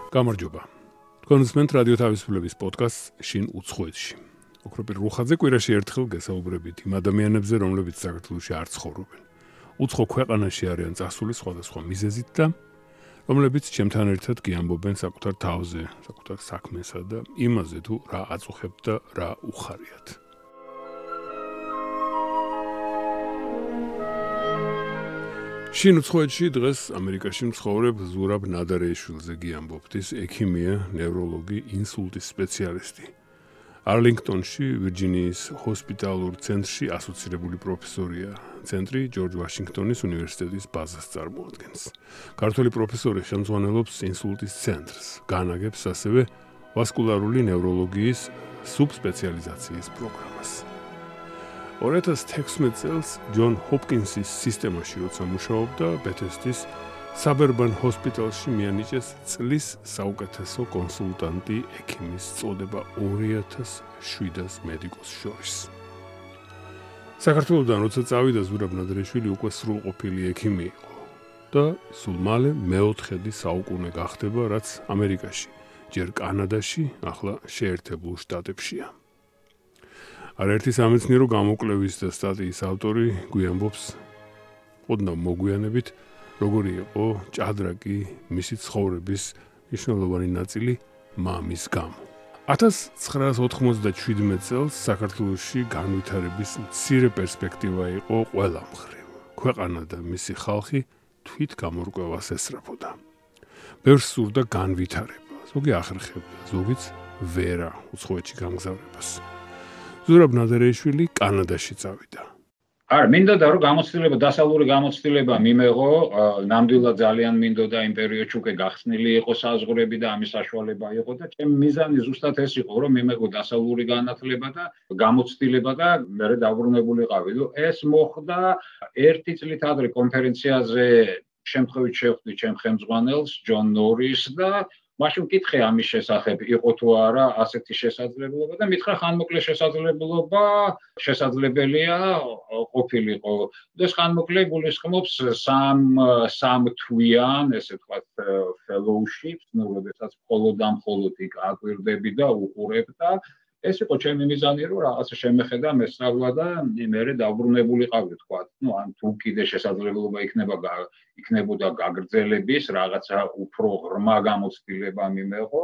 გამარჯობა. თქვენ უსმენთ რადიო თავისუფლების პოდკასტს შინ უცხოეთში. ოქროპირ რუხაძე კვირაში ერთხელ გესაუბრებით იმ ადამიანებზე, რომლებიც საქართველოში არ ცხოვრობენ. უცხო ქვეყანაში არიან წასული სხვადასხვა მიზეზით და რომლებიც ჩემთან ერთად გიამბობენ საკუთარ თავზე, საკუთარ საქმესა და იმაზე თუ რა აწუხებთ და რა უხარიათ. შინ უცხოეთში დღეს ამერიკაში მცხოვრებ ზურაბ ნადარეიშვილზე გიამბობთ. ის ექიმია, ნევროლოგი, ინსულტის სპეციალისტი. არლინგტონში, ვირჯინიის ჰოსპიტალურ ცენტრში ასოცირებული პროფესორია. ცენტრი ჯორჯ ვაშინგტონის უნივერსიტეტის ბაზას წარმოადგენს. ქართველი პროფესორი ხელმძღვანელობს ინსულტის ცენტრს, განაგებს ასევე ვასკულარული ნევროლოგიის სუბსპეციალიზაციის პროგრამას. 2016 წელს ჯონ ჰოპკინსის სისტემაში როცა მუშაობდა, ბეთესდის საბერბან ჰოსპიტალში მიანიჭეს წლის საუკეთესო კონსულტანტი ექიმის წოდება 2700 მედიკოს შორის. საქართველოდან როცა წავიდა ზურაბ ნადარეიშვილი უკვე სრულყოფილი ექიმი იყო და სულ მალე მეოთხედი საუკუნე გახდება, რაც ამერიკაში, ჯერ კანადაში, ახლა შეერთებულ შტატებშია. არაერთი სამეცნიერო გამოკვლევის და სტატიის ავტორი გვიამბობს ოდნავ მოგვიანებით, როგორი იყო ჭადრაკი მისი ცხოვრების მნიშვნელოვანი ნაწილი მამის გამო. 1997 წელს საქართველოში განვითარების მცირე პერსპექტივა იყო ყველა მხრივ. ქვეყანა და მისი ხალხი თვით გამორკვევას ესწრაფოდა. ბევრს სურდა განვითარება, ზოგი ახერხებდა, ზოგიც ვერა უცხოეთში გამგზავრებას. ზურაბ ნადარეიშვილი კანადაში წავიდა. მინდოდა რომ გამოცდილება, დასავლური გამოცდილება მიმეღო, ნამდვილად ძალიან მინდოდა იმ პერიოდში უკვე გახსნილი იყო საზღვრები და ამის საშუალება იყო და ჩემი მიზანი ზუსტად ეს იყო, რომ მიმეღო დასავლური განათლება და გამოცდილება და მე დაბრუნებულიყავი. ეს მოხდა 1 წლით ადრე კონფერენციაზე შემთხვევით შევხვდი ჩემ ხელმძღვანელს ჯონ ნორისს და მაშინ ვკითხე ამის შესახებ, იყო თუ არა ასეთი შესაძლებლობა და მითხრა ხანმოკლე შესაძლებლობა შესაძლებელია ყოფილიყო. ეს ხანმოკლე გულისხმობს სამ თვიან, ესე ვთქვათ, fellowships, როდესაც მხოლოდ და მხოლოდ იქ აკვირდები და უყურებ და ეს იყო ჩემი მიზანი, რომ რაღაცა შემეხედა მესწავლა და მე დაბრუნებულიყავი, ვთქვათ. ან თუ კიდე შესაძლებლობა იქნებოდა გაგრძელების, რაღაცა უფრო ღრმა გამოცდილება მიმეღო.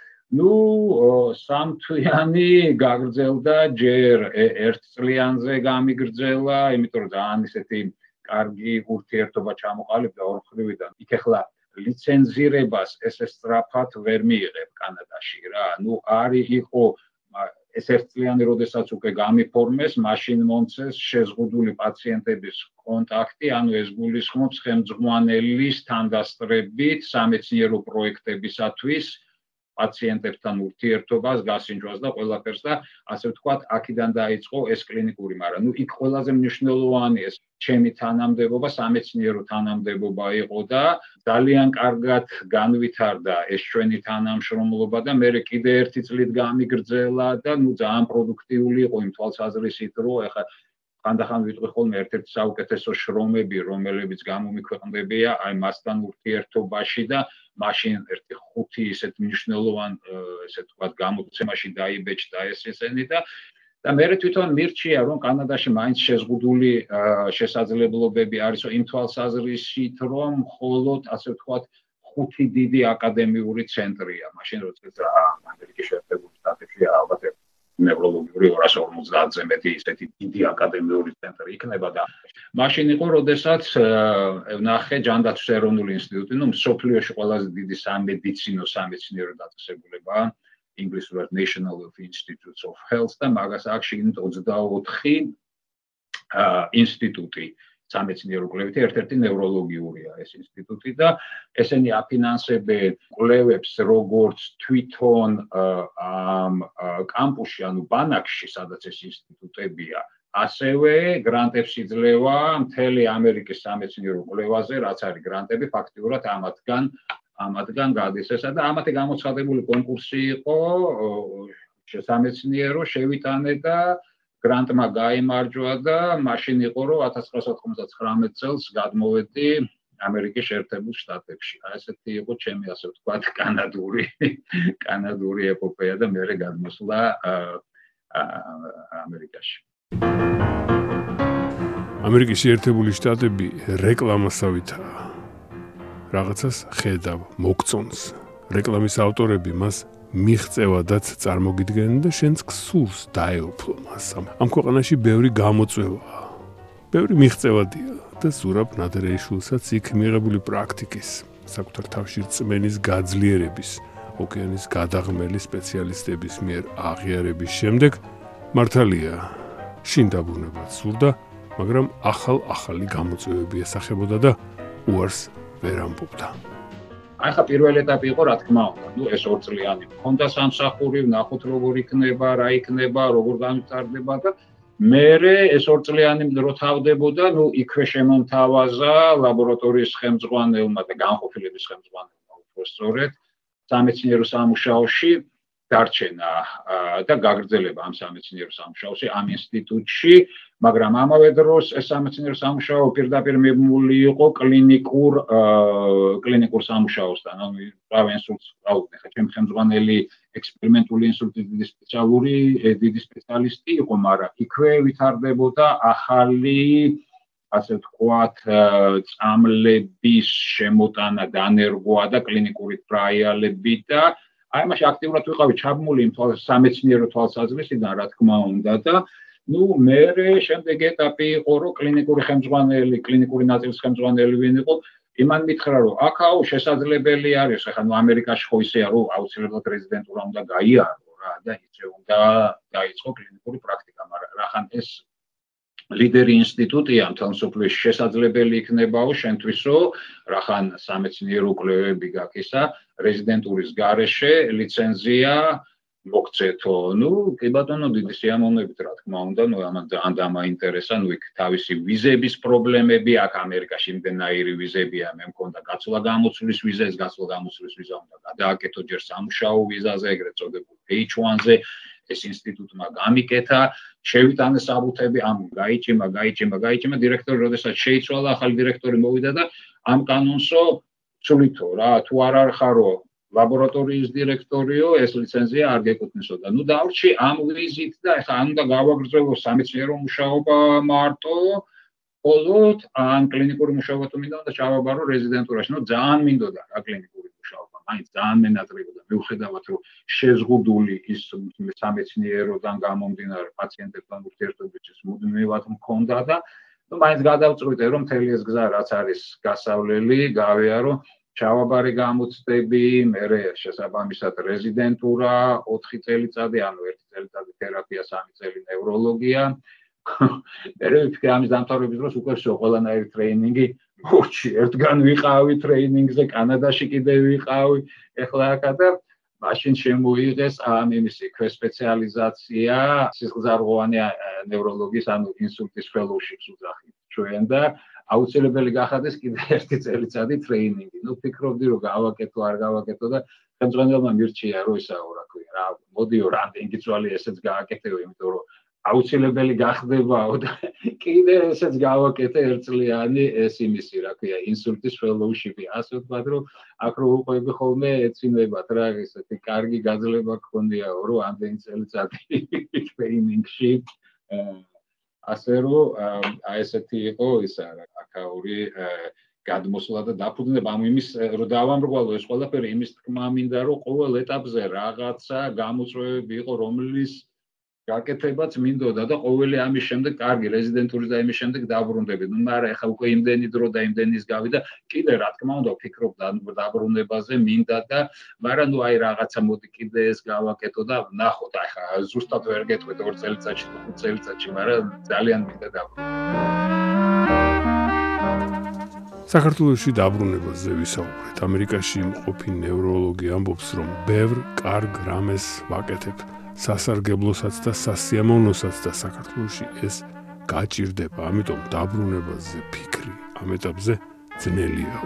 სამთვიანი გაგრძელდა, ჯერ 1 წლიანზე გამიგრძელა, იმიტომ რომ ძალიან ისეთი კარგი ურთიერთობა ჩამოყალიბდა ორ მხრიდან. იქ ახლა ლიცენზირებას ესე სწრაფად ვერ მიიღებ კანადაში რა. იყო ეს 1 წლიანი, როდესაც უკვე გამიფორმეს, მაშინ მომცეს შეზღუდული პაციენტების კონტაქტი, ანუ ეს გულისხმობს ხელმძღვანელის თანდასწრებით სამეცნიერო პროექტებისათვის პაციენტებთან ურთიერთობას, გასინჯვას და ყველაფერს და ასე ვთქვათ, აქედან დაიწყო ეს კლინიკური, მაგრამ იქ ყველაზე მნიშვნელოვანი ეს ჩემი თანამდებობა, სამეცნიერო თანამდებობა იყო და ძალიან კარგად განვითარდა ეს ჩვენი თანამშრომლობა და მე კიდე 1 წლით გამიგრძელა და ძალიან პროდუქტიული იყო იმ თვალსაზრისით, რომ ეხლა ხანდახან ვიტყვი ხოლმე ერთ-ერთი საუკეთესო შრომები, რომლებიც გამომიქვეყნდებია აი მასთან ურთიერთობაში და მაშინ ერთი 5 ისეთ მნიშვნელოვან, ესე ვთქვათ, გამოცემაში დაიბეჭდა ეს ესენი და მე თვითონ მირჩია, რომ კანადაში მაინც შეზღუდული შესაძლებლობები არის იმ თვალსაზრისით, რომ მხოლოდ ასე ვთქვათ 5 დიდი აკადემიური ცენტრია. მაშინ როდესაც ამერიკის შეერთებულ შტატებში ალბათ ნევროლოგიური 250-ზე მეტი ისეთი დიდი აკადემიური ცენტრი იქნება და მაშინ იყო, როდესაც ვნახე ჯანდაცვის ეროვნული ინსტიტუტი, მსოფლიოში ყველაზე დიდი სამედიცინო სამეცნიერო დაწესებულება, ინგლისურად National Institutes of Health და მაგას აქვს 24 ინსტიტუტი სამეცნიერო კვლევითი, ერთ-ერთი ნევროლოგიურია ეს ინსტიტუტი და ესენი აფინანსებენ კვლევებს როგორც თვითონ ამ კამპუსში, ანუ ბანაკში, სადაც ეს ინსტიტუტებია, ასევე გრანტებს იძლევა მთელი ამერიკის სამეცნიერო კვლევაზე, რაც არის გრანტები, ფაქტიურად ამათგან გადის ესა და ამათი გამოცხადებული კონკურსი იყო სამეცნიერო, შევიტანე და გრანტმა გაიმარჯვა და მაშინ იყო, რომ 1999 წელს გადმოვედი ამერიკის შეერთებულ შტატებში. ესეთი იყო ჩემი ასე ვთქვათ კანადური ეპოპეა და მე გადმოსვლა ამერიკაში. ამერიკის შეერთებული შტატები რეკლამასავითაა. რაღაცას ხედავ, მოგწონს. რეკლამის ავტორები მას მიღწევადაც წარმოგიდგენენ და შენც გსურს დაეუფლო მას. ამ ქვეყანაში ბევრი გამოწვევაა. ბევრი მიღწევადია და ზურაბ ნადრეიშვილსაც იქ მიღებული პრაქტიკის, საკუთარ თავში რწმენის გაძლიერების, ოკეანის გადაღმელი სპეციალისტების მიერ აღიარების შემდეგ მართალია, შინ დაბრუნებაც სურდა, მაგრამ ახალი გამოწვევები ესახებოდა და უარს ვერ ამბობდა. ახლა პირველი ეტაპი იყო, რა თქმა უნდა, ეს 2 წლიანი. მქონდა სამსახური, ვნახოთ როგორ იქნება, რა იქნება, როგორ განვითარდება და მერე ეს 2 წლიანი დრო თავდებოდა, იქვე შემომთავაზა ლაბორატორიის ხელმძღვანელმა და განყოფილების ხელმძღვანელმა უბრალოდ სამეცნიერო სამუშაოში დარჩენა და გაგრძელება ამ სამეცნიერო სამუშაოში ამ ინსტიტუტში, მაგრამ ამავე დროს ეს სამეცნიერო სამუშაო პირდაპირ მიბმული იყო კლინიკურ სამუშაოსთან. ანუ რავი ინსულტს გავუდგე, ხა ჩემი ხელმძღვანელი ექსპერიმენტული ინსულტის დიდი სპეციალისტი იყო, მაგრამ იქვე ვითარდებოდა ახალი ასე ვთქვათ, წამლების შემოტანა, დანერგვა და კლინიკური ტრაიალები და აი მაშინ აქტიურად ვიყავი ჩაბმული იმ სამეცნიერო თვალსაზრისიდან, რა თქმა უნდა და მერე შემდეგი ეტაპი იყო, რომ კლინიკური ნაწილის ხელმძღვანელი ვინ იყო, იმან მითხრა, რომ აქაო შესაძლებელი არის, ახლა ამერიკაში ხო ისეა, რომ აუცილებლად რეზიდენტურა უნდა გაიარო რა და ისე უნდა დაიწყო კლინიკური პრაქტიკა, მაგრამ რახან ეს ლიდერი ინსტიტუტია მთელ მსოფლიოში შესაძლებელი იქნებაო შენთვის, რომ რახან სამეცნიერო კვლევები გაქვს რეზიდენტურის გარეშე ლიცენზია მოგცეთო. კი ბატონო, დიდი სიამოვნებით, რა თქმა უნდა, ამან ძალიან დამაინტერესა, იქ თავისი ვიზების პრობლემები, აქ ამერიკაში იმდენაირი ვიზებია, მე მქონდა გაცვლა-გამოცვლის ვიზა, ეს გაცვლა-გამოცვლის ვიზა უნდა გადააკეთო ჯერ სამუშაო ვიზაზე, ეგრეთ წოდებულ H1-ზე. ეს ინსტიტუტმა გამიკეთა, შევიტანე საბუთები, გაიჭიმა, დირექტორი როდესაც შეიცვალა, ახალი დირექტორი მოვიდა და ამ კანონსო ცულითო რა, თუ არ ხარო ლაბორატორიის დირექტორიო, ეს ლიცენზია არ გეკუთვნისო და დავრჩი ამ ვიზით და ეხლა ან უნდა გავაგრძელო სამეცნიერო მუშაობა მარტო, მხოლოდ ან კლინიკური მუშაობა თუ მინდა და ჩავაბარო რეზიდენტურაში. ძალიან მინდოდა რა კლინიკური მუშაობა, მაინც ძალიან მენატრებოდა, მიუხედავად რომ შეზღუდული ის სამეცნიეროდან გამომდინარე პაციენტებთან ურთიერთობების მუდმივად მქონდა და მაინც გადავწყვიტე რომ მთელი ეს გზა რაც არის გასავლელი, გავიარო, ჩავაბარე გამოცდები, მერე შესაბამისად რეზიდენტურა 4 წელიწადი, ანუ 1 წელიწადი თერაპია, 3 წელი ნევროლოგია. მერე ვიფიქრე ამის დამთავრების დროს უკვე ყველანაირი ტრეინინგი მოჩი, ერთგან ვიყავი ტრეინინგზე, კანადაში კიდე ვიყავი, ეხლა აქა და მაშინ შემოიღეს იმისი სპეციალიზაცია სისხლძარღვოვანი ნევროლოგიის, ანუ ინსულტის ფელოუშიპს უძახით ჩვენ და აუცილებელი გახადეს კიდე 1 წელიწადი ტრეინინგი. ფიქრობდი რომ გავაკეთო, არ გავაკეთო და ხელმძღვანელმა მირჩია რომ ისაო რა ქვია, რა მოდიო რამდენი წვალი ესეც გააკეთეო, იმიტომ რომ აუცილებელი გახდებაო და კიდე ესეც გავაკეთე 1 წლიანი ეს იმისი, რა ქვია, ინსულტის ფელოუშიპი. ასე ვთქვათ, რომ აქ რო უყვები ხოლმე ეცინებათ რა, ესეთი კარგი გაძლება გქონდიაო, რომ ამდენი წელიწადი ტრეინინგში ასე რომ ესეთი იყო ისა აქაური გადმოსვლა და დაფუძნება იმის რომ დავამრგვალო ეს ყველაფერი იმის თქმა მინდა რომ ყოველ ეტაპზე რაღაცა გამოწვევები იყო რომლის გაკეთებაც მინდოდა და ყოველი ამის შემდეგ კარგი რეზიდენტურის და იმის შემდეგ დაბრუნდები. მაგრამ ეხლა უკვე იმდენი დრო და იმდენის გავიდა, კიდე რა თქმა უნდა ვფიქრობ დაბრუნებაზე მინდა და მაგრამ აი რაღაცა მოდი კიდე ეს გავაკეთო და ნახოთ ახლა ზუსტად ვერ გეტყვით 2 წელიწადში, 5 წელიწადში, მაგრამ ძალიან მინდა დაბრუნდე. საქართველოში დაბრუნებაზე ვისაუბრეთ. ამერიკაში მყოფი ნევროლოგი ამბობს, რომ ბევრ კარგ რამეს ვაკეთებ. სასარგებლოსაც და სასიამოვნოსაც და საქართველოში ეს გაჭირდება, ამიტომ დაბრუნებაზე ფიქრი ამ ეტაპზე ძნელიაო.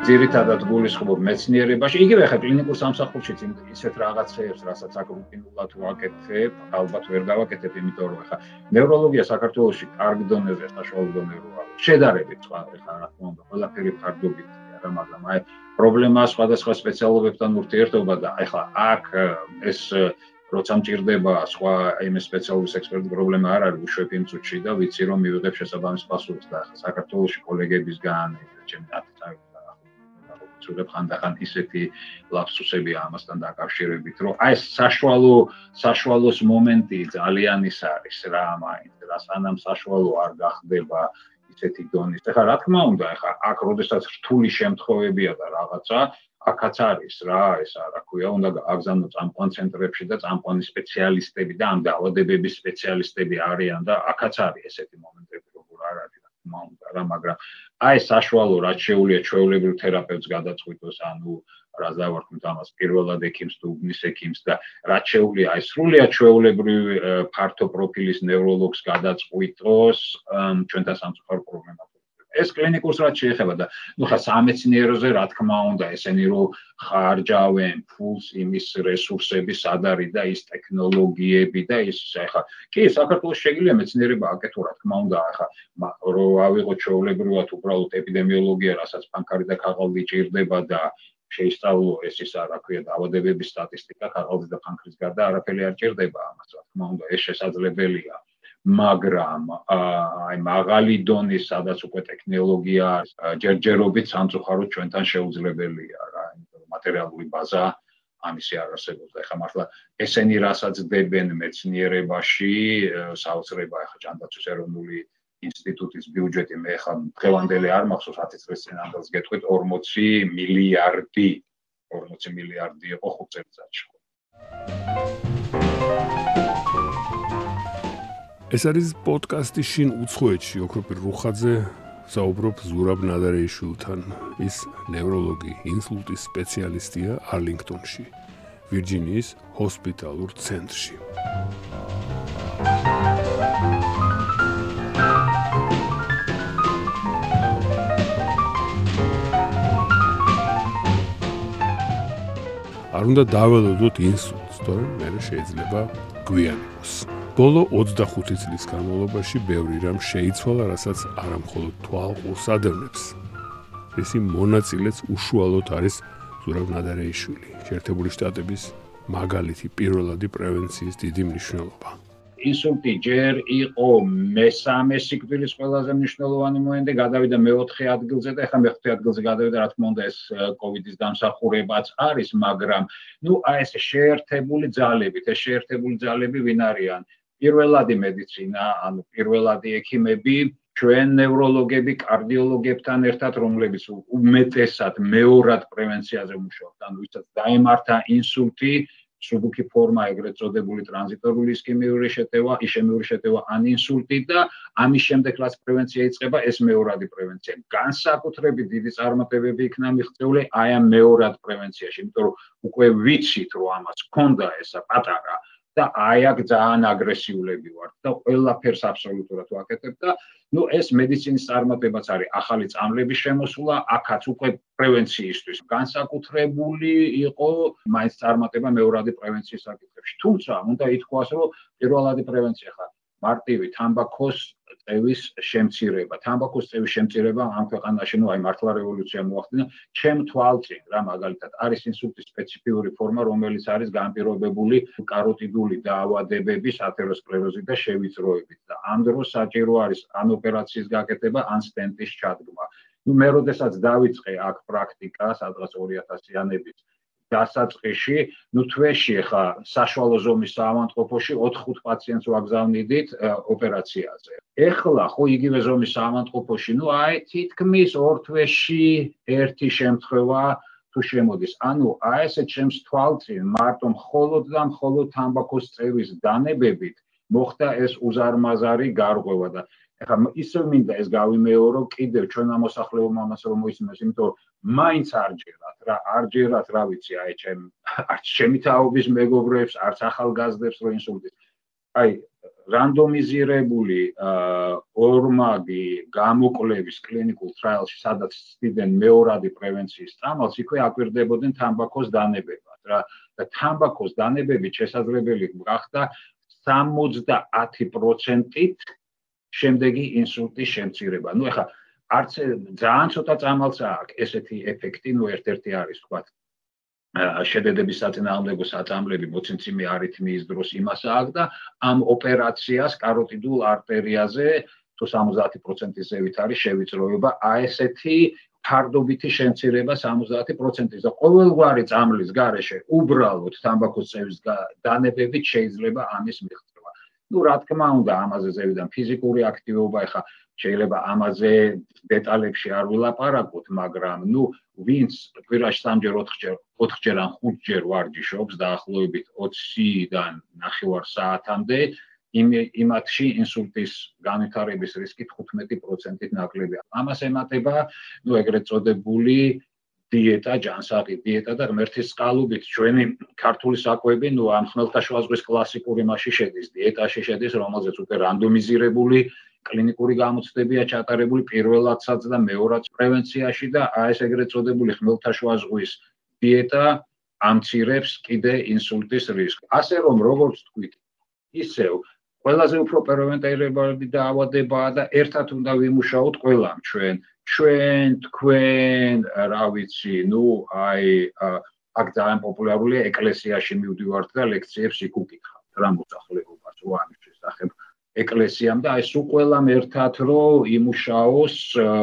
ძირითადად გულისხმობ მეცნიერებაში, იგივე ხა კლინიკურ სამსახურშიც ისეთ რაღაცეებს, რასაც აქ რუტინულად ვაკეთებ, ალბათ ვერ გავაკეთებ, იმიტომ რომ ხა ნევროლოგია საქართველოში კარგ დონეზე საშუალო დონე როა. შედარებით სხვა ხა რა თქმა უნდა, ყველაფერი ფარდობითია რა, მაგრამ აი პრობლემაა სხვადასხვა სპეციალობებთან ურთიერთობა და აი ხა აქ ეს როცა მჭირდება სხვა იმ სპეციალობის ექსპერტი პრობლემა არ არის, უშვებ იმ წუთში და ვიცი რომ მივიღებ შესაბამის პასუხს და ხა საქართველოში კოლეგებისგან ჩემი ხანდახან ისეთი ლაფსუსებია ამასთან დაკავშირებით, რომ აი საშუალოს მომენტი ძალიან ის არის რა, მაინც რა სანამ საშუალო არ გახდება ისეთი დონის. ეხლა რა თქმა უნდა, ეხლა აქ როდესაც რთული შემთხვევებია და რაღაცა, აქაც არის რა, ეს რა ქვია, უნდა აგზავნო წამყვან ცენტრებში და წამყვანი სპეციალისტები და ამ დაავადებების სპეციალისტები არიან და აქაც არის ესეთი მომენტები, როგორ არ არის. მაგრამ აი საშუალო რაც შეუძლია ჩვეულებრივ თერაპევტს გადაწყვიტოს, ანუ რაც დავარქმევთ ამას პირველად ექიმს თუ უბნის ექიმს და რაც შეუძლია აი სრულიად ჩვეულებრივ ფართო პროფილის ნევროლოგს გადაწყვიტოს ჩვენთან სამწუხარო პრობლემას. ეს კლინიკურს რაც შეეხება და ნუ ხა სამეცნიეროზე რა თქმა უნდა ესენი რომ ხარჯავენ ფულს იმის რესურსები სად არის და ის ტექნოლოგიები და ის ხა კი საქართველოს შეგიძლია მეცნიერება აკეთო რა თქმა უნდა ხა რომ ავიღოთ ჩვეულებრივად უბრალოდ ეპიდემიოლოგია რასაც ფანქარი და ქაღალდი ჭირდება და შეისწავლო ეს რა ქვია დაავადებების სტატისტიკა ქაღალდის და ფანქრის გარდა არაფერი არ ჭირდება ამას რა თქმა უნდა ეს შესაძლებელია. მაგრამ აი მაღალი დონის სადაც უკვე ტექნოლოგია ჯერჯერობით სამწუხაროდ ჩვენთან შეუძლებელია რა, იმიტომ რომ მატერიალური ბაზა ამისი არ არსებობს. ეხლა მართლა ესენი რასაც დებენ მეცნიერებაში, საოცრება ეხლა ჯანდაცვის ეროვნული ინსტიტუტის ბიუჯეტი მე ხა დღევანდელი არ მახსოვს 10 წლის წინ ამდელს გეტყვით 40 მილიარდი იყო 5 წელიწადში. ეს არის პოდკასტი შინ უცხოეთში, ოქროპირ რუხაძე საუბრობ ზურაბ ნადარეიშვილთან. ის ნევროლოგი, ინსულტის სპეციალისტია არლინგტონში, ვირჯინიის ჰოსპიტალურ ცენტრში. არ უნდა დაველოდოთ ინსულტს, თორემ მერე შეიძლება გვიანიყოს. ბოლო 25 წლის განმავლობაში ბევრი რამ შეიცვალა, რასაც არა მხოლოდ თვალყურს ადევნებს. ისი მონაწილეც უშუალოდ არის ზურაბ ნადარეიშვილი, შეერთებული შტატების მაგალითი პირველადი პრევენციის დიდი მნიშვნელობა. ინსულტი ჯერ იყო მესამე სიკვდილის ყველაზე მნიშვნელოვანი მოედნე, გადავიდა მეოთხე ადგილზე და ეხლა მეხუთე ადგილზე გადავიდა, რა თქმა უნდა ეს კოვიდის დამსახურებაც არის, მაგრამ ნუ აი ეს შეერთებული ძალები ვინ არიან? პირველადი მედიცინა, ანუ პირველადი ექიმები, ჩვენ ნევროლოგები, კარდიოლოგებთან ერთად, რომლებიც უმეტესად მეორად პრევენციაზე მუშაობთ, ანუ ვისაც დაემართა ინსულტი, სუბუქი ფორმა, ეგრეთ წოდებული ტრანზიტორული ისკემიური შეტევა, ან ინსულტი და ამის შემდეგ რაც პრევენცია იწყება, ეს მეორადი პრევენცია. განსაკუთრებით დიდი წარმატებები იქნა მიღწეული აი ამ მეორად პრევენციაში, იმიტომ რომ უკვე ვიცით, რომ ამას ჰქონდა ესა პატარა და აი აქ ძალიან აგრესიულები ვართ და ყველაფერს აბსოლუტურად ვაკეთებ და ნუ ეს მედიცინის წარმატებაც არის ახალი წამლების შემოსულა, აქაც უკვე პრევენციისთვის განსაკუთრებული იყო მაინც წარმატება მეორადი პრევენციის საკითხებში. თუმცა უნდა ითქვას, რომ პირველადი პრევენცია ხარ მარტივი თამბაქოს წევის შემცირება. თამბაქოს წევის შემცირება ამ ქვეყანაში, ნუ აი მართლა რევოლუცია მოახდინა, ჩემ თვალწინ რა მაგალითად არის ინსულტის სპეციფიური ფორმა, რომელიც არის განპირობებული კაროტიდული დაავადებების, ათეროსკლეროზით და შევიწროებით და ამ დროს საჭირო არის ან ოპერაციის გაკეთება, ან სტენტის ჩადგმა. ნუ მე როდესაც დავიწყე აქ პრაქტიკა, სადღაც 2000-იანების დასაწყისში, ნუ თვეში ხა საშუალო ზომის საავადმყოფოში 4-5 პაციენტს ვაგზავნიდით ოპერაციაზე. ეხლა ხო იგივე ზომის საავადმყოფოში, ნუ აი თითქმის 2 თვეში ერთი შემთხვევა თუ შემოდის. ანუ აი ესეთ ჩემს თვალწინ მარტო მხოლოდ თამბაქოს წევის დანებებით მოხდა ეს უზარმაზარი გარღვევა და ეხლა ისე მინდა ეს გავიმეორო კიდევ ჩვენ ამოსახლებო ამას რომ მოისმენოს, იმიტომ რომ მაინც არ ჯერათ რა ვიცი აი არც ჩემი თაობის მეგობრებს, არც ახალგაზრდებს რო ინსულტის. აი რანდომიზირებული ორმაგი გამოკვლევის კლინიკურ ტრაილში, სადაც ცდიდნენ მეორადი პრევენციის წამალს, იქვე აკვირდებოდნენ თამბაქოს დანებებას რა და თამბაქოს დანებებით შესაძლებელი გახდა 70%-ით შემდეგი ინსულტის შემცირება. ნუ ეხლა არც ძალიან ცოტა წამალს აქვს ესეთი ეფექტი, ნუ ერთ-ერთი არის თქვათ შედედების საწინააღმდეგო საწამლები მოცემციმე არითმიის დროს იმას აქვს და ამ ოპერაციას კაროტიდულ არტერიაზე თუ 70%-ის ზევით არის შევიწროება, ესეთი ფარდობითი შემცირება 70%-ის და ყოველგვარი წამლის გარეშე უბრალოდ თამბაქოს წევის დანებებით შეიძლება ამის მიღწევა. ნუ რა თქმა უნდა, ამაზე ზევიდან ფიზიკური აქტივობა, ეხა შეიძლება ამაზე დეტალებში არ ვილაპარაკოთ, მაგრამ ნუ ვინც კვირაში 3-ჯერ, 4-ჯერ ან 5-ჯერ ვარჯიშობს დაახლოებით 20-დან 9 საათამდე, იმათში ინსულტის განვითარების რისკი 15%-ით ნაკლებია. ამას ემატება, ნუ ეგრეთ წოდებული დიეტა, ჯანსაღი დიეტა და ღმერთის წყალობით ჩვენი ქართული საკვები, ნუ ამ ხმელთაშუა ზღვის კლასიკური მასში შედის, დიეტაში შედის, რომელზეც უკვე რანდომიზირებული კლინიკური გამოცდებია ჩატარებული პირველადაც და მეორადაც პრევენციაში და ეს ეგრეთ წოდებული ხმელთაშუა ზღვის დიეტა ამცირებს კიდე ინსულტის რისკს. ასე რომ როგორც თქვით, ისევ ყველაზე უფრო პრევენტირებადი დაავადებაა და ერთად უნდა ვიმუშაოთ ყველამ ჩვენ თქვენ რა ვიცი, ნუ აქ ძალიან პოპულარულია ეკლესიაში მივდივართ და ლექციებს იქ ვკითხავთ რა მოსახლეობას ამის შესახებ ეკლესიამ და ეს ყველამ ერთად რომ იმუშაოს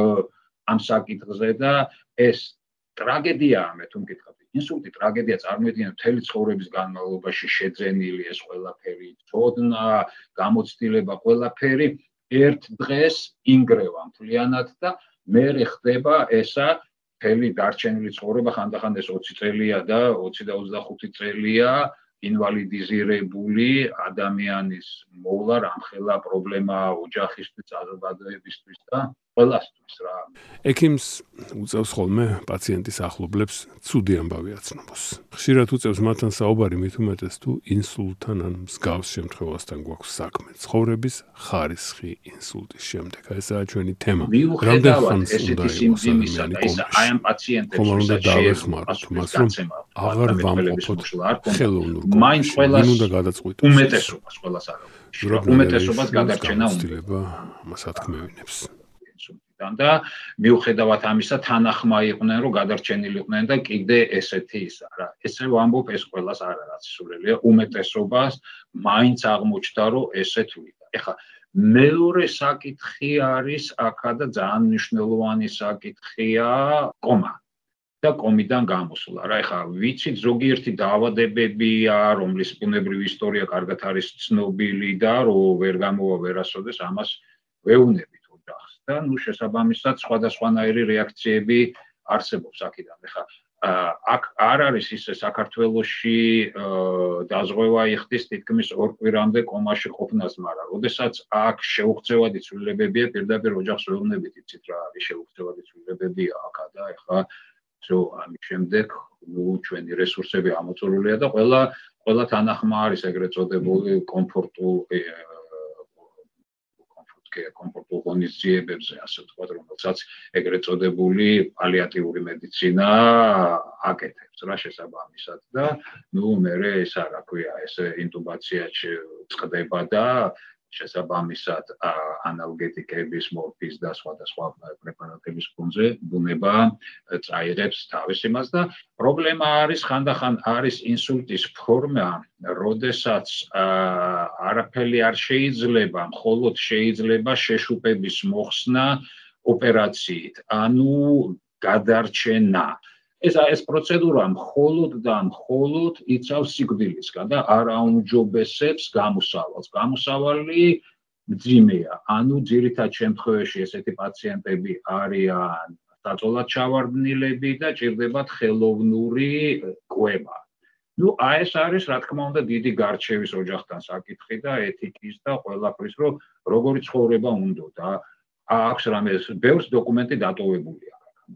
ამ საკითხზე და ეს ტრაგედიაა მე თუ მკითხავთ ინსულტი ტრაგედია წარმოიდგინეთ მთელი ცხოვრების განმავლობაში შეძენილი ეს ყველაფერი ცოდნა გამოცდილება ყველაფერი ერთ დღეს ინგრევა მთლიანად და მე ხდება ესა მთელი დარჩენილი ცხოვრება ხანდახან ეს 20 წელია და 20 და 25 წელია ინვალიდიზირებული ადამიანის მოვლა რამხელა პრობლემა ოჯახისთვის, საზოგადოებისთვის და ყველასთვის რა. ექიმს უწევს ხოლმე პაციენტის ახლობლებს ცუდი ამბავი აცნობს. ხშირად უწევს მათთან საუბარი მით უმეტეს თუ ინსულტთან ან მსგავს შემთხვევასთან გვაქვს საქმე. ცხოვრების ხარისხი ინსულტის შემდეგ. ესაა ჩვენი თემა. რამდენ ხანს უნდა სიმძიმისა და ის აი ამ პაციენტებს უნდა დავეხმაროთ მას რომ აღარ ვამყოფოთ ხელოვნურ მაინც ყველას უნდა გადაწყვიტოს უმეტესობას ყველას არ აქვს უმეტესობას გადარჩენა უნდა მას ათქმევინებს და მიუხედავად ამისა თანახმა იყვნენ რომ გადარჩენილიყვნენ და კიდე ესეთი ისა რა ესე ვამბობ ეს ყველას არ არის სულელია უმეტესობას მაინც აღმოჩნდა რომ ესე თვლიდა ეხლა მეორე საკითხი არის აქა და ძალიან მნიშვნელოვანი საკითხია კომა და კომიდან გამოსვლა რა ეხლა ვიცით ზოგიერთი დაავადებებია რომლის ბუნებრივი ისტორია კარგად არის ცნობილი და რომ ვერ გამოვა ვერასოდეს ამას ვეუბნებით ოჯახს და ნუ შესაბამისად სხვადასხვანაირი რეაქციები არსებობს აქედან ეხლა აქ არ არის ისე საქართველოში დაზღვევა იხდის თითქმის 2 კვირამდე კომაში ყოფნას მაგრამ როდესაც აქ შეუღწევადი ცვლილებებია პირდაპირ ოჯახს ვეუბნებით იცით რა არის შეუღწევადი ცვლილებებია აქა და ეხლა ამის შემდეგ ჩვენი რესურსები ამოწურულია და ყველა თანახმა არის ეგრეთ წოდებული კომფორტულ ღონისძიებებზე, ასე ვთქვათ, რომელსაც ეგრეთ წოდებული პალიატიური მედიცინა აკეთებს რა შესაბამისად და მე ეს რა ქვია, ეს ინტუბაცია წყდება და შესაბამისად ანალგეტიკების, მორფის და სხვადასხვა პრეპარატების ფონზე ბუნება წაიღებს თავის იმას და პრობლემა არის ხანდახან არის ინსულტის ფორმა, როდესაც არაფერი არ შეიძლება, მხოლოდ შეიძლება შეშუპების მოხსნა ოპერაციით, ანუ გადარჩენა. ეს პროცედურა მხოლოდ და მხოლოდ იცავს სიკვდილისგან და არ აუმჯობესებს გამოსავალს. გამოსავალი მძიმეა. ანუ ძირითად შემთხვევაში ესეთი პაციენტები არიან დაწოლად ჩავარდნილები და ჭირდებათ ხელოვნური კვება. ეს არის რა თქმა უნდა დიდი გარჩევის ოჯახთან საკითხი და ეთიკის და ყველაფრის რომ როგორი ცხოვრება უნდა და აქვს რამე ბევრს დოკუმენტი დატოვებულია.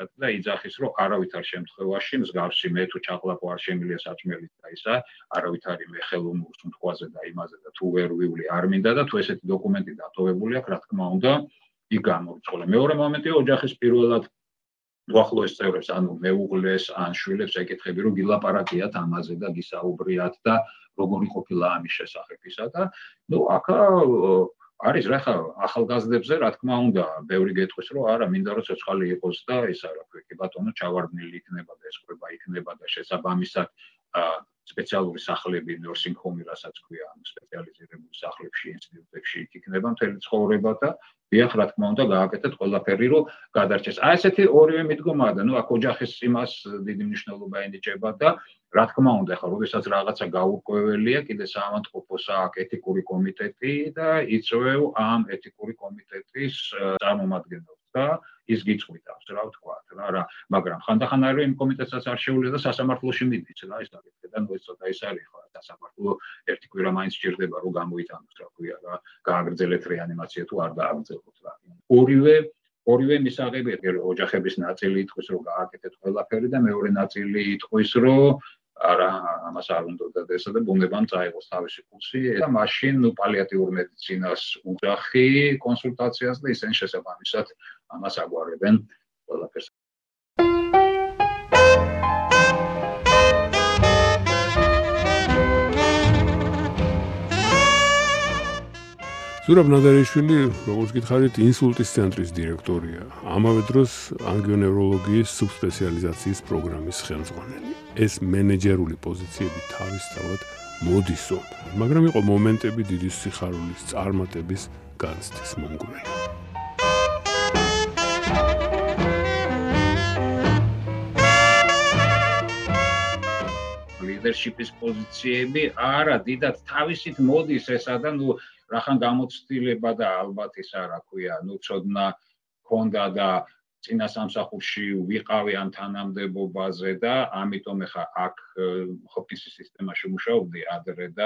მაგალითად და იძახის რომ არავითარ შემთხვევაში მსგავსი მე თუ ჩაღლაპო არ შემილია საჭმელით და ისა არავითარი მე ხელოვნურ სუნთქვაზე და იმაზე და თუ ვერ ვივლი არ მინდა და თუ ესეთი დოკუმენტი დატოვებული აქვს რა თქმა უნდა იქ გამორიცხული მეორე მომენტია ოჯახის პირველად უახლოეს წევრებს ანუ მეუღლეს ან შვილებს ეკითხები რომ გილაპარაკიათ ამაზე და გისაუბრიათ და როგორი ყოფილა ამის შესახებ ისა და ნუ აქა არის რა ხა ახალგაზრდებზე რა თქმა უნდა ბევრი გეტყვის რომ არა მინდა რომ ცოცხალი იყოს და ისა რა ქვია კი ბატონო ჩავარდნილი იქნება და ესწრება იქნება და შესაბამისად სპეციალური სახლები nursing home რასაც ქვია ანუ სპეციალიზირებული სახლებში ინსტიტუტებში იქნება მთელი ცხოვრება და დიახ რა თქმა უნდა გააკეთეთ ყველაფერი რომ გადარჩეს აი ესეთი ორივე მიდგომაა და ნუ აქ ოჯახის იმას დიდი მნიშვნელობა ენიჭება და რა თქმა უნდა ხა როდესაც რაღაცა გაურკვეველია კიდე საავადმყოფოს აქვს ეთიკური კომიტეტი და იწვევ ამ ეთიკური კომიტეტის წარმომადგენლებს და ის გიწყვიტავს რა ვთქვათ რა მაგრამ ხანდახან არის იმ კომიტეტსაც არ შეუძლია და სასამართლოში მიდის რა ის არის და ნუ ეს ცოტა ის არის ხო სასამართლო ერთი კვირა მაინც სჭირდება რომ გამოიტანოს რა ქვია რა გააგრძელეთ რეანიმაცია თუ არ გააგრძელოთ რა ორივე მისაღები ოჯახების ნაწილი იტყვის რომ გააკეთეთ ყველაფერი და მეორე ნაწილი იტყვის რომ არა ამას არ უნდა და ესა და ბუნებამ წაიღოს თავისი კურსი და მაშინ ნუ პალიატიურ მედიცინას უძახი კონსულტაციას და ისინი შესაბამისად ამას აგვარებენ ყველაფერს ზურაბ ნადარეიშვილი, როგორც გითხარით, ინსულტის ცენტრის დირექტორია. ამავე დროს ანგიონევროლოგიის სუბსპეციალიზაციის პროგრამის ხელმძღვანელი. ეს მენეჯერული პოზიციები თავისთავად მოდისო, მაგრამ იყო მომენტები დიდი სიხარულის წარმატების განცდის მომგვრელი. ლიდერშიპის პოზიციები არა, დიდად თავისით მოდის ესა და ნუ რახან გამოცდილება და ალბათ ისა რა ქვია, ნუ ცოდნა ქონდა და წინა სამსახურში ვიყავი ამ თანამდებობაზე და ამიტომ ეხა აქ ჰოპკინსის სისტემაში მუშაობდი ადრე და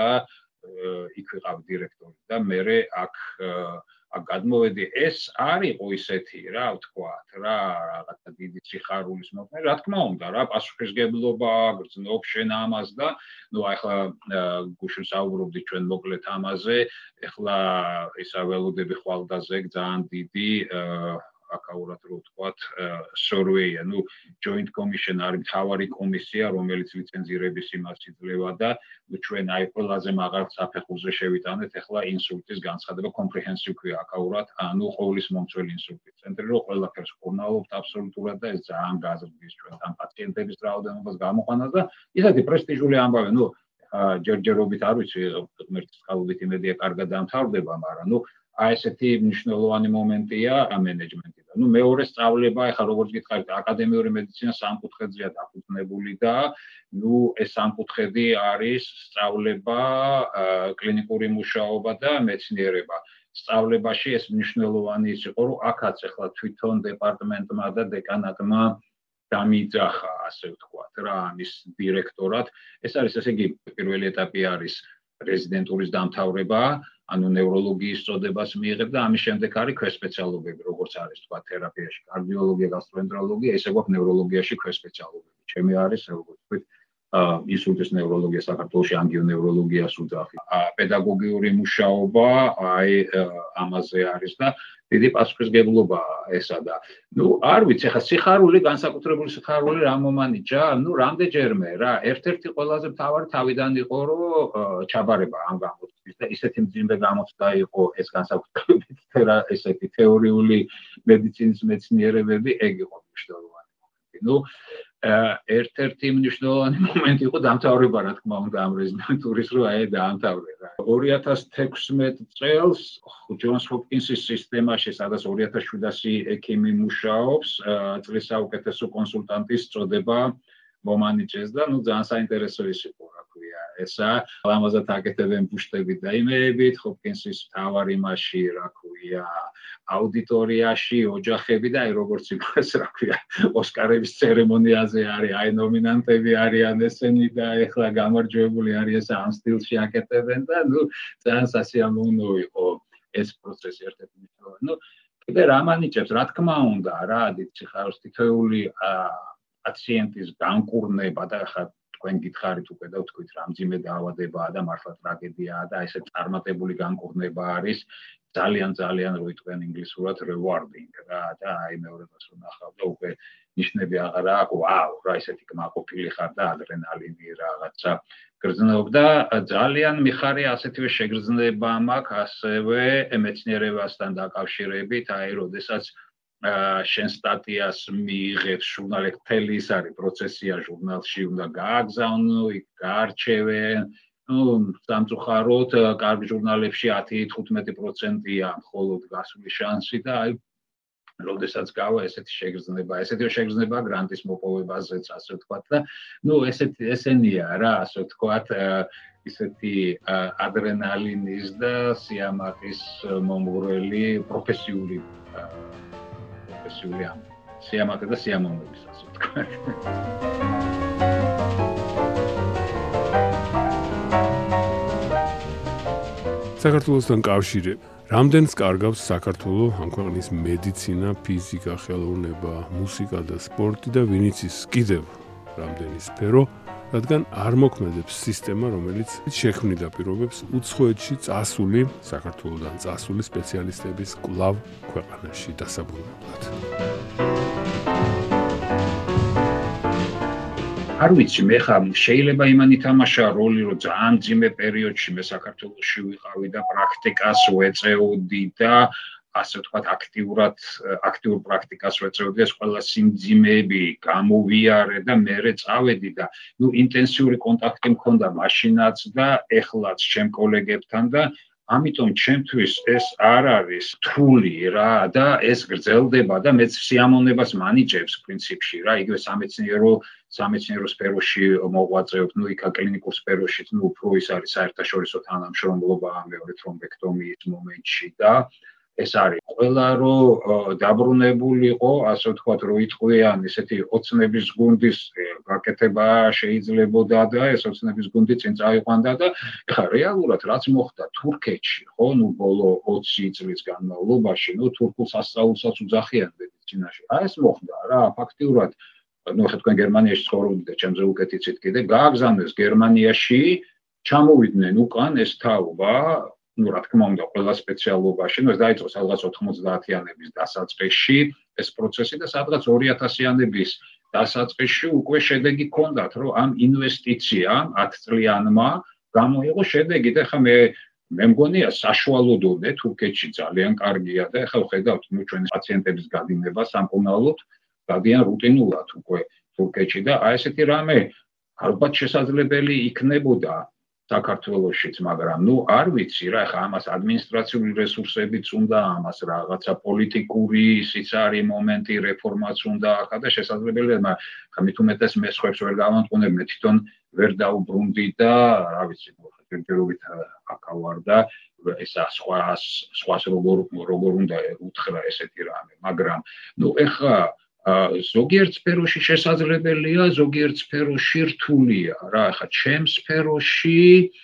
იქ ვიყავი დირექტორი და მე აქ გადმოვედი ეს არ იყო ისეთი რა ვთქვათ რა რაღაცა დიდი სიხარულის მოხდა რა თქმა უნდა რა პასუხისგებლობა გრძნობ შენ ამას და ნუ ახლა გუშინ საუბრობდით ჩვენ მოკლედ ამაზე ახლა ისა ველოდები ხვალდაზე ძალიან დიდი აკაურად რო ვთქვათ survey-ა ნუ joint commission არის მთავარი კომისია რომელიც ლიცენზირების იმას იძლევა და ჩვენ აი ყველაზე მაღალ საფეხურზე შევიტანეთ ახლა ინსულტის განცხადება comprehensive ქვია აკაურად ანუ ყოვლის მომცველი ინსულტის ცენტრი რო ყველაფერს ხურნალობთ აბსოლუტურად და ეს ძალიან გაზრდის ჩვენთან პაციენტების რაოდენობას გამოყვანას და ისეთი პრესტიჟული ამბავი ნუ ჯერჯერობით არ ვიცი ღმერთის წყალობით იმედია კარგად დამთავრდება მაგრამ ნუ აი ესეთი მნიშვნელოვანი მომენტია მენეჯმენტი და ნუ მეორე სწავლება ეხლა როგორც გითხარით აკადემიური მედიცინა სამკუთხედზეა დაფუძნებული და ნუ ეს სამკუთხედი არის სწავლება კლინიკური მუშაობა და მეცნიერება სწავლებაში ეს მნიშვნელოვანი ის იყო რომ აქაც ეხლა თვითონ დეპარტამენტმა და დეკანატმა დამიძახა ასე ვთქვათ რა ამის დირექტორად ეს არის ესე იგი პირველი ეტაპი არის რეზიდენტურის დამთავრება ანუ ნევროლოგიის წოდებას მიიღებ და ამის შემდეგ არის ქვესპეციალობები, როგორც არის თქვა თერაპიაში, კარდიოლოგია, გასტროენტეროლოგია, ესე გვაქვს ნევროლოგიაში ქვესპეციალობები. ჩემი არის როგორც ვთქვით, ინსულტის ნევროლოგია საქართველოში, ანგიონევროლოგიას უძახი. პედაგოგიური მუშაობა, აი ამაზე არის და დიდი პასუხისგებლობა ესა და ნუ არ ვიცი, ხა სიხარული, განსაკუთრებული სიხარული რა მომანიჭა, ნუ რამდენჯერმე რა, ერთ-ერთი ყველაზე მთავარი თავიდან იყო, რომ ჩაბარება ამ გამოცდის და ისეთი მძიმე გამოცდა იყო ეს განსაკუთრებით ესეთი თეორიული მედიცინის მეცნიერებები, ეგ იყო მნიშვნელოვანი მომენტი. ნუ ერთ-ერთი მნიშვნელოვანი მომენტი იყო დამთავრება, რა თქმა უნდა, ამ რეზიდენტურის, რომ აი დაამთავრე რა. 2016 წელს ჯონს ჰოპკინსის სისტემაში, სადაც 2700 ექიმი მუშაობს, წლის საუკეთესო კონსულტანტის წოდება მომანიჭეს და ნუ ძალიან საინტერესო ის იყო, რა ქვია, ესა ლამაზად აკეთებენ ბუშტებით და იმეებით, ჰოპკინსის მთავარ იმაში, რა ქვია, აუდიტორიაში ოჯახები და აი როგორც იმას რა ქვია ოსკარების ცერემონიაზე არის აი ნომინანტები არიან ესენი და ეხლა გამარჯვებული არის ამ სტილში აკეთებენ და ნუ ძალიან სასიამოვნო იყო ეს პროცესი ერთ-ერთი მნიშვნელოვანი. ნუ კიდე რა მანიჭებს, რა თქმა უნდა, რა, ციხაოს თითოეული პაციენტის განკურნება და ხა თქვენ გითხარით უკვე და ვთქვით რა მძიმე დაავადებაა და მართლა ტრაგედიაა და ესე წარმატებული განკურნება არის ძალიან რო იტყვიან ინგლისურად rewarding რა და აი მეორედაც რომ ნახავ და უკვე ნიშნები აღარა აქვს ვაუ რა ესეთი კმაყოფილი ხარ და ადრენალინი რაღაცა გრძნობდა ძალიან მიხარია ასეთივე შეგრძნება მაქვს ასევე მეცნიერებასთან დაკავშირებით აი როდესაც შენ სტატიას მიიღებს ჟურნალში მთელი ის არის პროცესია ჟურნალში უნდა გააგზავნო იქ გაარჩევენ სამწუხაროდ კარგ ჟურნალებში 10-15%-ია მხოლოდ გასვლის შანსი და აი როდესაც გავა ესეთი შეგრძნება გრანტის მოპოვებაზეც ასე ვთქვათ და ესენია რა ასე ვთქვათ ისეთი ადრენალინის და სიამაყის მომგვრელი პროფესიული სიამაყე და სიამოვნების ასე ვთქვათ საქართველოსთან კავშირი რამდენს კარგავს საქართველოს ამ ქვეყნის მედიცინა, ფიზიკა, ხელოვნება, მუსიკა და სპორტი და ვინც ის კიდევ რამდენი სფერო, რადგან არ მოქმედებს სისტემა, რომელიც შექმნიდა პირობებს უცხოეთში წასული, საქართველოსთან წასული სპეციალისტების კვლავ ქვეყანაში დასაბრუნებლად. არ ვიცი მე ხა შეიძლება იმან ითამაშა როლი რომ ძალიან ძიმე პერიოდში მე საქართველოში ვიყავი და პრაქტიკას ვეწეოდი და ასე ვთქვათ აქტიურ პრაქტიკას ვეწეოდი ეს ყველა სიმძიმეები გამოვიარე და მერე წავედი და ინტენსიური კონტაქტი მქონდა მაშინაც და ეხლაც ჩემ კოლეგებთან და ამიტომ ჩემთვის ეს არ არის რთული რა და ეს გრძელდება და მეც სიამოვნებას მანიჭებს პრინციპში რა იგივე სამეცნიერო სფეროში მოღვაწეობ, იქა კლინიკურ სფეროშიც, უფრო ის არის საერთაშორისო თანამშრომლობა მეორე თრომბექტომიის მომენტში და ეს არის ყველა რო დაბრუნებულიყო, ასე ვთქვათ, რო იტყვიან ესეთი ოცნების გუნდის გაკეთება შეიძლებოდა და ეს ოცნების გუნდი წინ წაიყვანდა და ეხლა რეალურად რაც მოხდა თურქეთში, ხო, ბოლო 20 წლის განმავლობაში, თურქულ სასწაულსაც უძახიან მედიცინაში. აი ეს მოხდა რა, ფაქტიურად ხა თქვენ გერმანიაში ცხოვრობდით და ჩემზე უკეთ იცით კიდე გააგზავნეს გერმანიაში ჩამოვიდნენ უკან ეს თაობა რა თქმა უნდა ყველა სპეციალობაში ეს დაიწყო სადღაც 90-იანების დასაწყისში ეს პროცესი და სადღაც 2000-იანების დასაწყისში უკვე შედეგი ჰქონდათ რომ ამ ინვესტიციამ 10 წლიანმა გამოიღო შედეგი და ხა მე მგონია საშუალოდობე თურქეთში ძალიან კარგია და ხა ვხედავთ ჩვენი პაციენტების გადინება სამკურნალოდ გადიან რუტინულად უკვე თურქეთში და აი ესეთი რამე ალბათ შესაძლებელი იქნებოდა საქართველოშიც, მაგრამ არ ვიცი რა, ხა ამას ადმინისტრაციული რესურსებიც უნდა, ამას რაღაცა პოლიტიკური ისიც არის მომენტი, რეფორმაც უნდა ახლა და შესაძლებელია, მაგრამ ხა მით უმეტეს მე სხვებს ვერ გავამტყუნებ, მე თვითონ ვერ დავბრუნდი და რა ვიცი, ჯერჯერობით აკავარ და ესა სხვას როგორ უნდა უთხრა ესეთი რამე, მაგრამ ეხლა ზოგიერთ სფეროში შესაძლებელია, ზოგიერთ სფეროში რთულია რა, ხა ჩემ სფეროში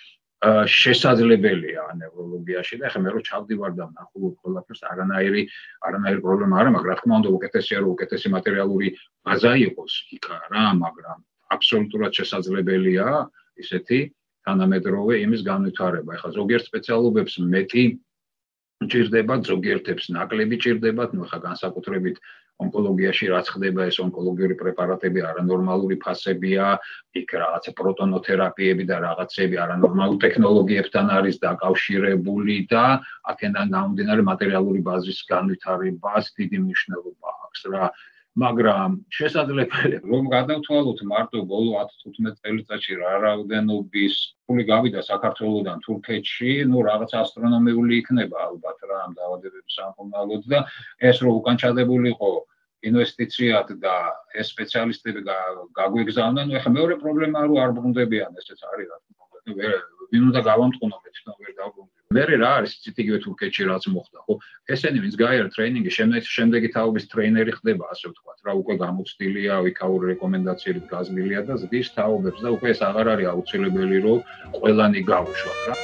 შესაძლებელია ნევროლოგიაში და ხა მე რო ჩავდივარ და ვნახულობ ყველაფერს არანაირი პრობლემა არა, მაგრამ რა თქმა უნდა უკეთესია რომ უკეთესი მატერიალური ბაზა იყოს იქ რა, მაგრამ აბსოლუტურად შესაძლებელია ისეთი თანამედროვე იმის განვითარება. ხა ზოგიერთ სპეციალობებს მეტი ჭირდება, ზოგიერთებს ნაკლები ჭირდებათ, ხა განსაკუთრებით ონკოლოგიაში რაც ხდება ეს ონკოლოგიური პრეპარატები არანორმალური ფასებია, იქ რაღაცა პროტონოთერაპიები და რაღაცები არანორმალურ ტექნოლოგიებთან არის დაკავშირებული და აქედან გამომდინარე მატერიალური ბაზის განვითარებას დიდი მნიშვნელობა აქვს რა. მაგრამ შესაძლებელია რომ გადავთვალოთ მარტო ბოლო 10-15 წელიწადში რა რაოდენობის ფული გავიდა საქართველოსთან თურქეთში, რაღაც ასტრონომიული იქნება ალბათ რა ამ დაავადებების სამკურნალოდ და ეს რო უკან ჩადებულიყო ინვესტიციად და ეს სპეციალისტები გაგვეგზავნენ, ეხლა მეორე პრობლემა რო არ ბრუნდებიან, ესეც არის რა თქმა უნდა. ვინ უნდა გავამტყუნო მე თვითონ ვერ დავბრუნდი. მე რა არის იცით იგივე თურქეთში რაც მოხდა, ხო? ესენი ვინც გაიარა ტრეინინგი, შემდეგი თაობის ტრეინერი ხდება, ასე ვთქვათ, რა უკვე გამოცდილია, ვიქაური რეკომენდაციებით გაზრდილია და ზრდის თაობებს და უკვე ეს აღარ არის აუცილებელი რომ ყველანი გაუშვათ რა.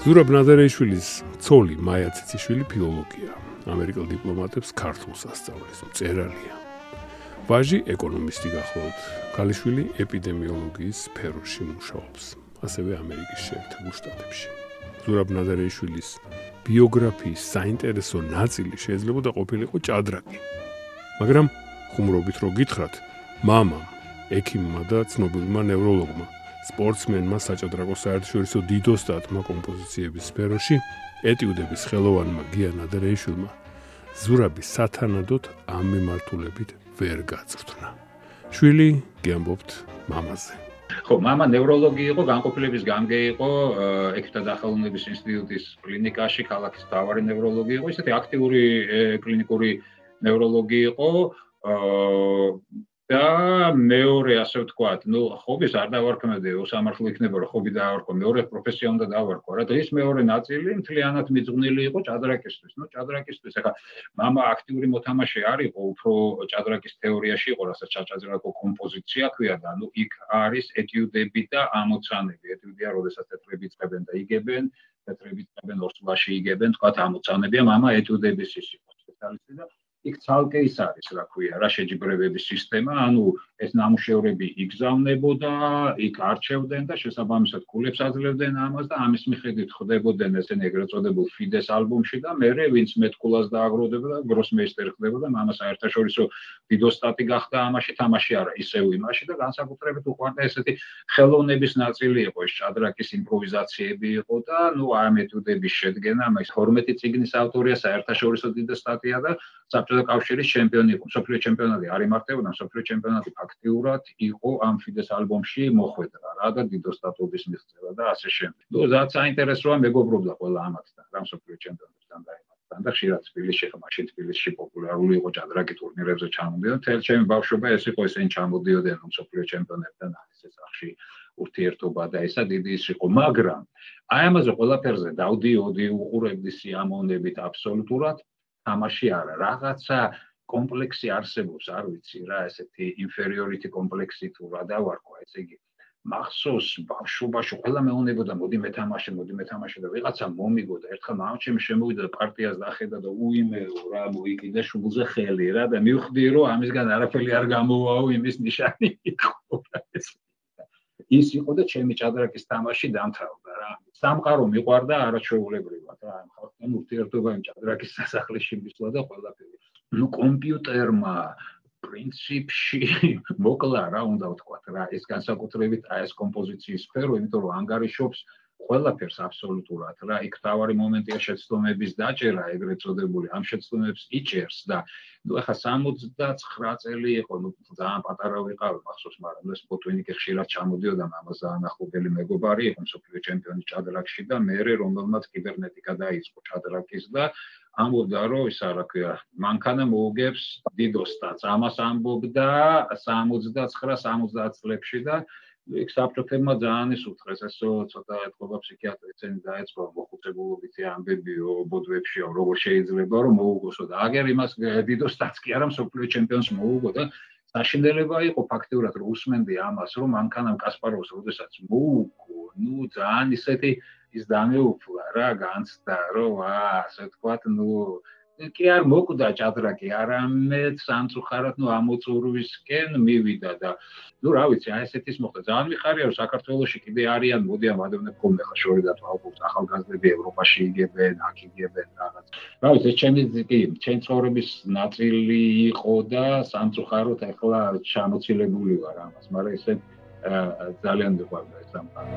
ზურაბ ნადარეიშვილის ცოლი მაია ციციშვილი ფილოლოგია, ამერიკელ დიპლომატებს ქართულს ასწავლის, მწერალია. ვაჟი ეკონომისტი გახლავთ, ქალიშვილი ეპიდემიოლოგიის სფეროში მუშაობს, ასევე ამერიკის შეერთებულ შტატებში. ზურაბ ნადარეიშვილის ბიოგრაფიის საინტერესო ნაწილი შეიძლება ყოფილიყო ჭადრაკი. მაგრამ ხუმრობით რო გითხრათ, მამამ, ექიმმა და ცნობილმა ნევროლოგმა, სპორტსმენმა საჭადრაკო საერთაშორისო დიდ ოსტატმა კომპოზიციების სფეროში, ეტიუდების ხელოვანმა გია ნადარეიშვილმა ზურაბის სათანადოდ ამ მიმართულებით ვერ გაწვრთნა. შვილი გიამბობთ მამაზე. ხო, მამა ნევროლოგი იყო, განყოფილების გამგე იყო, ექიმთა დახელოვნების ინსტიტუტის კლინიკაში, ქალაქის მთავარი ნევროლოგი იყო, ისეთი აქტიური კლინიკური ნევროლოგი იყო, და მეორე ასე ვთქვათ, ხობის არ დავარქმევდი, უსამართლო იქნება, რომ ხობი დავარქვა, მეორე პროფესია უნდა დავარქვა, რა. დღის მეორე ნაწილი მთლიანად მიძღვნილი იყო ჭადრაკისთვის. ჭადრაკისთვის, ახლა მამა აქტიური მოთამაშე არ იყო, უფრო ჭადრაკის თეორიაში იყო, რასაც საჭადრაკო კომპოზიცია ქვია და იქ არის ეტიუდები და ამოცანები. ეტიუდია, როდესაც თეთრები იწყებენ და იგებენ, თეთრები იწყებენ ორსულაში იგებენ, თქვათ ამოცანებია, მამა ეტიუდების ის იყო სპეციალისტი და იქ ცალკე ის არის, რა ქვია, რა შეჯიბრებების სისტემა, ანუ ეს ნამუშევრები იგზავნებოდა, იქ არჩევდნენ და შესაბამისად ქულებს აძლევდნენ ამას და ამის მიხედვით ხდებოდნენ ესენი ეგრეთ წოდებულ ფიდეს ალბომში და მერე ვინც მეტკულას დააგროვებდა, გროსმეისტერი ხდებოდა, მამა საერთაშორისო დიდ ოსტატი გახდა ამაში, თამაში არა, ისევ იმაში და განსაკუთრებით უყვარდა ესეთი ხელოვნების ნაწილი იყო, ეს ჭადრაკის იმპროვიზაციები იყო და ამ ეტიუდების შედგენა, მაგ 12 წიგნის ავტორია, საერთაშორისო დიდ ოსტატია და საბჭოთა კავშირის ჩემპიონი იყო, მსოფლიო ჩემპიონატი არ იმართებოდა, მსოფლიო ჩემპიონატი ფაქტიურად იყო ამ ფიდეს ალბომში მოხვედრა რა და დიდ ოსტატობის მიღწევა და ასე შემდეგ. რაც საინტერესოა, მეგობრობდა ყველა ამათთან, რა მსოფლიო ჩემპიონატთან დაემართა და ხშირად თბილისში, მაშინ თბილისში პოპულარული იყო ჭადრაკი ტურნირებზე ჩამოდიოდა. თელ ჩემი ბავშვობა ეს იყო, ესენი ჩამოდიოდნენ მსოფლიო ჩემპიონატთან არის ეს სახში ურთიერთობა და ესა დიდი ის იყო, მაგრამ აი ამაზე ყველაფერზე დავდიოდი, უყურებდი სიამოვნებით აბსოლუტურად თამაში არა, რაღაცა კომპლექსი არსებობს, არ ვიცი რა, ესეთი inferiority კომპლექსი თუ რა დავარქვა, ესე იგი, მახსოვს ბავშვობაში ყველა მეუბნებოდა, მოდი მეთამაშე და ვიღაცა მომიგო და ერთხელ მამაჩემი შემოვიდა და პარტიას დახედა და უიმეო რა, მოიკიდა შუბლზე ხელი რა და მივხვდი, რომ ამისგან არაფერი არ გამოვაო, იმის ნიშანი იყო რა ეს. ის იყო და ჩემი ჭადრაკის თამაში დამთავრდა რა. სამყარო მიყვარდა არაჩვეულებრივად რა, ამ ხალხთან ურთიერთობა იმ ჭადრაკის სასახლეში მისვლა და ყველაფერი. კომპიუტერმა პრინციპში მოკლა რა უნდა ვთქვათ რა, ეს განსაკუთრებით ეს კომპოზიციის სფერო, იმიტომ რომ ანგარიშობს ყველაფერს აბსოლუტურად რა, იქ თავარი მომენტია შეცდომების დაჭერა, ეგრეთ წოდებული, ამ შეცდომებს იჭერს და ახლა 69 წელი იყო, ძალიან პატარა ვიყავი მახსოვს, მაგრამ ეს ფოტოინიკი ხშირად ჩამოდიოდა, მამას დაანახობელი მეგობარი იყო, მსოფლიო ჩემპიონი ჭადრაკში და მე რომელმაც კიბერნეტიკა დაიწყო ჭადრაკის და ამბობდა, რომ ისა რა ქვია, მანქანა მოუგებს დიდ ოსტატს, ამას ამბობდა 69-70 წლებში და იქ საბჭოთებმა ძალიან ის უთხრეს, ესო ცოტა ეთქობა ფსიქიატრიცენი დაეწყო მოხუცებულობითი ამბებიო, ბოდვებშიო, როგორ შეიძლება რომ მოუგოსო და აგერ იმას დიდ ოსტატს კი არა მსოფლიო ჩემპიონს მოუგო და საშინელება იყო ფაქტიურად რომ უსმენდი ამას, რომ მანქანამ კასპაროვს როდესაც მოუგო, ძალიან ისეთი ის დამეუფლა რა, განცდა, რომ ასე ვთქვათ, კი არ მოკვდა ჭადრაკი, არამედ სამწუხაროდ ამოწურვისკენ მივიდა და რა ვიცი, აი ესეთ ის მოხდა. ძალიან მიხარია, რომ საქართველოში კიდე არიან, მოდიან ვადევნებ ხოლმე ხა შორიდან ალბათ ახალგაზრდები ევროპაში იგებენ, აქ იგებენ რაღაც. რა ვიცი, ეს ჩემი ცხოვრების ნაწილი იყო და სამწუხაროდ ახლა ჩამოცილებული ვარ ამას, მაგრამ ესე ძალიან მიყვარდა ეს სამყარო.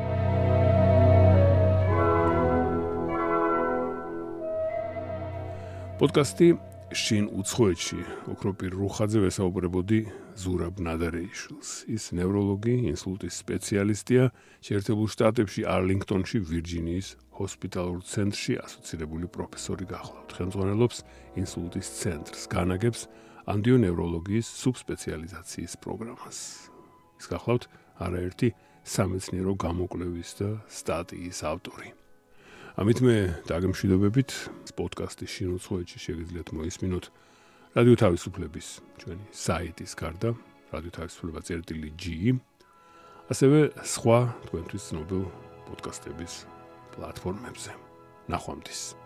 პოდკასტი შინ უცხოეთში, ოქროპირ რუხაძე ვესაუბრებოდი ზურაბ ნადარეიშვილს. ის ნევროლოგი, ინსულტის სპეციალისტია, შეერთებულ შტატებში არლინგტონში, ვირჯინიის ჰოსპიტალურ ცენტრში ასოცირებული პროფესორი გახლავთ. ხელმძღვანელობს ინსულტის ცენტრს, განაგებს ანდიონევროლოგიის სუბსპეციალიზაციის პროგრამას. ის გახლავთ არაერთი სამეცნიერო გამოკვლევის და სტატიის ავტორი. ამით მე დაგემშვიდობებით, პოდკასტის შინ უცხოეთში შეგიძლიათ მოისმინოთ რადიო თავისუფლების ჩვენი საიტის გარდა, რადიო თავისუფლება.gi, ასევე სხვა თქვენთვის ცნობილ პოდკასტების პლატფორმებზე. ნახვამდის.